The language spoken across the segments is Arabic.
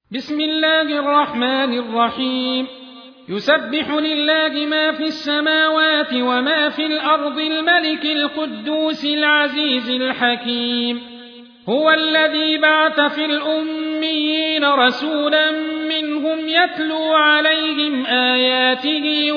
بسم الله الرحمن الرحيم. يسبح لله ما في السماوات وما في الأرض الملك القدوس العزيز الحكيم. هو الذي بعث في الأميين رسولا منهم يتلو عليهم آياته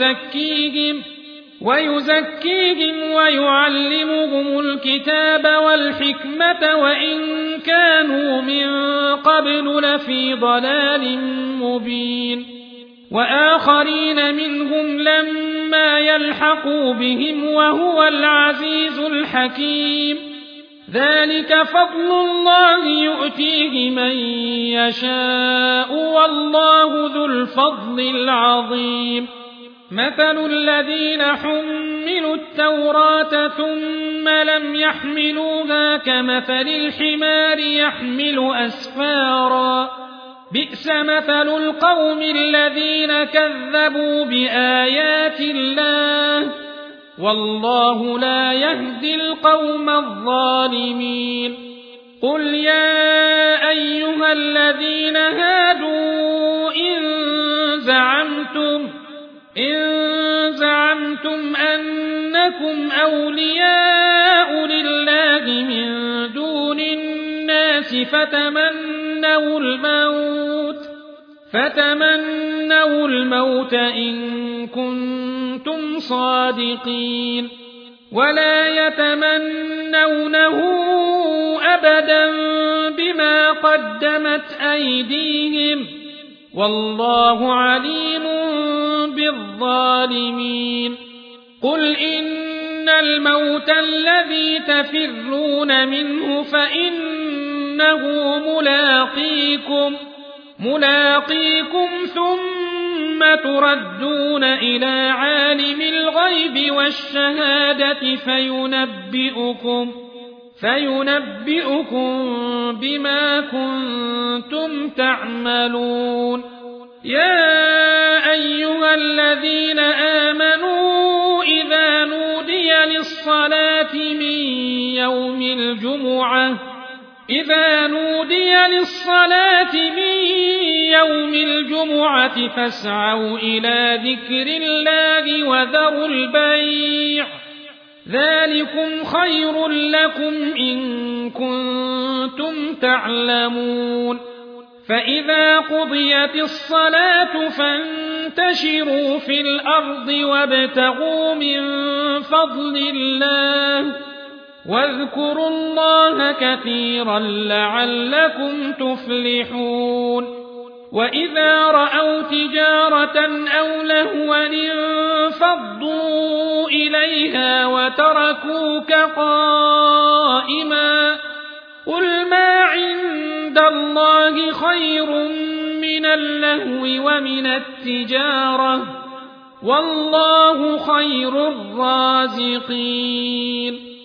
ويزكيهم ويعلمهم الكتاب والحكمة وإن كانوا من قبل لفي ضلال مبين. وآخرين منهم لما يلحقوا بهم وهو العزيز الحكيم. ذلك فضل الله يؤتيه من يشاء والله ذو الفضل العظيم. مثل الذين حملوا التوراة ثم لم يحملوها كمثل الحمار يحمل أسفارا بئس مثل القوم الذين كذبوا بآيات الله والله لا يهدي القوم الظالمين. قل يا أيها الذين هادوا إن زعمتم أنكم أولياء لله من دون الناس فتمنوا الموت إن كنتم صادقين ولا يتمنونه أبدا بما قدمت أيديهم والله عليم بالظالمين. قل إن الموت الذي تفرون منه فإنه ملاقيكم ثم تردون إلى عالم الغيب والشهادة فينبئكم بما كنتم تعملون. يا أيها الذين آمنوا إذا نودي للصلاة من يوم الجمعة فاسعوا إلى ذكر الله وذروا البيع ذلكم خير لكم إن كنتم تعلمون. فإذا قضيت الصلاة فانتشروا في الأرض وابتغوا من فضل الله واذكروا الله كثيرا لعلكم تفلحون. وإذا رأوا تجارة أو لهوا انفضوا إليها وتركوك قائما قل ما عند الله خير من اللهو ومن التجارة والله خير الرازقين.